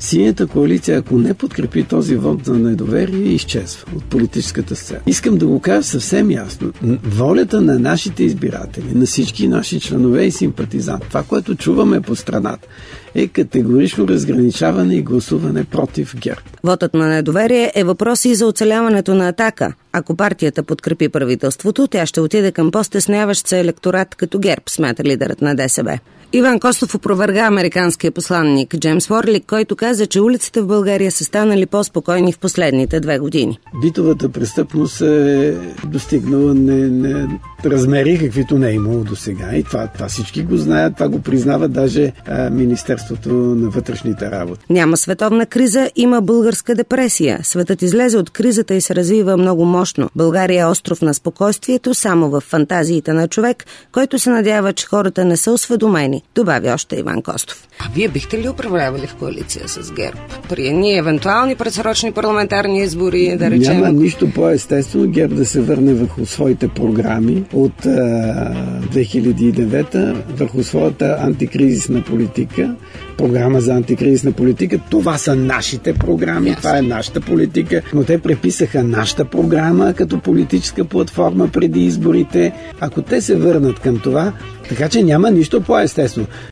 Синята коалиция, ако не подкрепи този вот за недоверие, изчезва от политическата сцена. Искам да го кажа съвсем ясно. Волята на нашите избиратели, на всички наши членове и симпатизанти, това, което чуваме по страната, е категорично разграничаване и гласуване против ГЕРБ. Вотът на недоверие е въпрос и за оцеляването на Атака. Ако партията подкрепи правителството, тя ще отиде към по-стесняващ се електорат като ГЕРБ, смята лидерът на ДСБ. Иван Костов опроверга американския посланник Джеймс Уорлик, който каза, че улиците в България са станали по-спокойни в последните 2 години. Битовата престъпност е достигнала размери, каквито не е имало до сега. И това всички го знаят, това го признава даже Министерството на вътрешните работи. Няма световна криза, има българска депресия. Светът излезе от кризата и се развива много мощно. България е остров на спокойствието, само в фантазиите на човек, който се надява, че хората не са осведомени, добави още Иван Костов. А вие бихте ли управлявали в коалиция с ГЕРБ? При едни евентуални предсрочни парламентарни избори, да речем? Няма нищо по-естествено ГЕРБ да се върне върху своите програми от 2009 върху своята антикризисна политика, програма за антикризисна политика. Това са нашите програми, това е нашата политика, но те преписаха нашата програма като политическа платформа преди изборите. Ако те се върнат към това, така че няма нищо по-естествено.